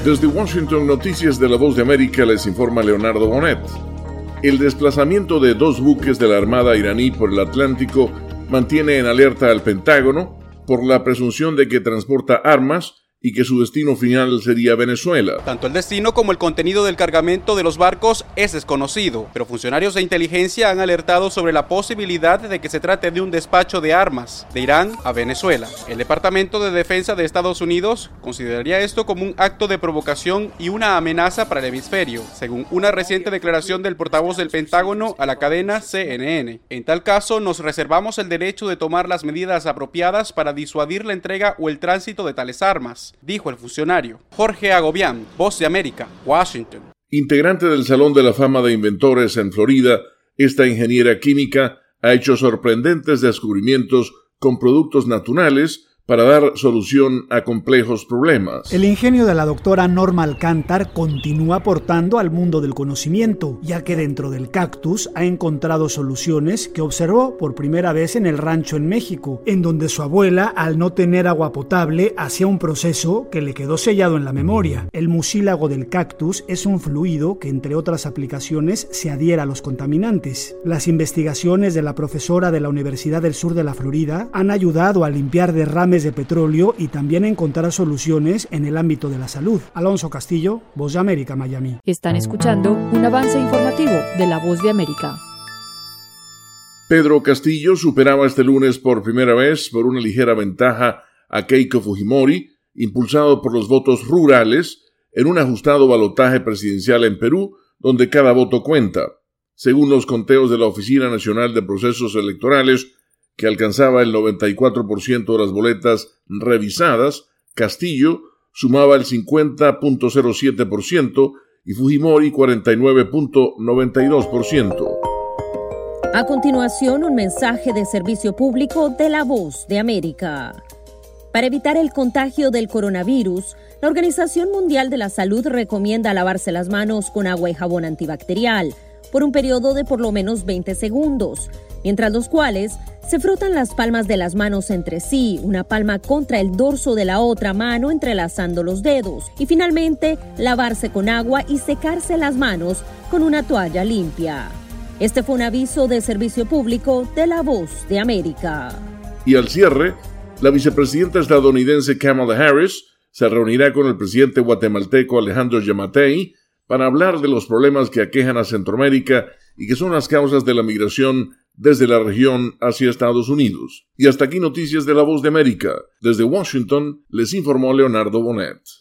Desde Washington, Noticias de la Voz de América, les informa Leonardo Bonet. El desplazamiento de 2 buques de la Armada iraní por el Atlántico mantiene en alerta al Pentágono por la presunción de que transporta armas y que su destino final sería Venezuela. Tanto el destino como el contenido del cargamento de los barcos es desconocido, pero funcionarios de inteligencia han alertado sobre la posibilidad de que se trate de un despacho de armas de Irán a Venezuela. El Departamento de Defensa de Estados Unidos consideraría esto como un acto de provocación y una amenaza para el hemisferio, según una reciente declaración del portavoz del Pentágono a la cadena CNN. En tal caso, nos reservamos el derecho de tomar las medidas apropiadas para disuadir la entrega o el tránsito de tales armas, dijo el funcionario. Jorge Agobián, Voz de América, Washington. Integrante del Salón de la Fama de Inventores en Florida, esta ingeniera química ha hecho sorprendentes descubrimientos con productos naturales para dar solución a complejos problemas. El ingenio de la doctora Norma Alcántar continúa aportando al mundo del conocimiento, ya que dentro del cactus ha encontrado soluciones que observó por primera vez en el rancho en México, en donde su abuela, al no tener agua potable, hacía un proceso que le quedó sellado en la memoria. El mucílago del cactus es un fluido que, entre otras aplicaciones, se adhiere a los contaminantes. Las investigaciones de la profesora de la Universidad del Sur de la Florida han ayudado a limpiar derrames de petróleo y también a encontrar soluciones en el ámbito de la salud. Alonso Castillo, Voz de América, Miami. Están escuchando un avance informativo de la Voz de América. Pedro Castillo superaba este lunes por primera vez por una ligera ventaja a Keiko Fujimori, impulsado por los votos rurales, en un ajustado balotaje presidencial en Perú, donde cada voto cuenta. Según los conteos de la Oficina Nacional de Procesos Electorales, que alcanzaba el 94% de las boletas revisadas, Castillo sumaba el 50.07% y Fujimori 49.92%. A continuación, un mensaje de servicio público de la Voz de América. Para evitar el contagio del coronavirus, la Organización Mundial de la Salud recomienda lavarse las manos con agua y jabón antibacterial por un periodo de por lo menos 20 segundos, mientras los cuales se frotan las palmas de las manos entre sí, una palma contra el dorso de la otra mano entrelazando los dedos, y finalmente lavarse con agua y secarse las manos con una toalla limpia. Este fue un aviso de servicio público de la Voz de América. Y al cierre, la vicepresidenta estadounidense Kamala Harris se reunirá con el presidente guatemalteco Alejandro Yamatei para hablar de los problemas que aquejan a Centroamérica y que son las causas de la migración desde la región hacia Estados Unidos. Y hasta aquí Noticias de la Voz de América. Desde Washington les informó Leonardo Bonet.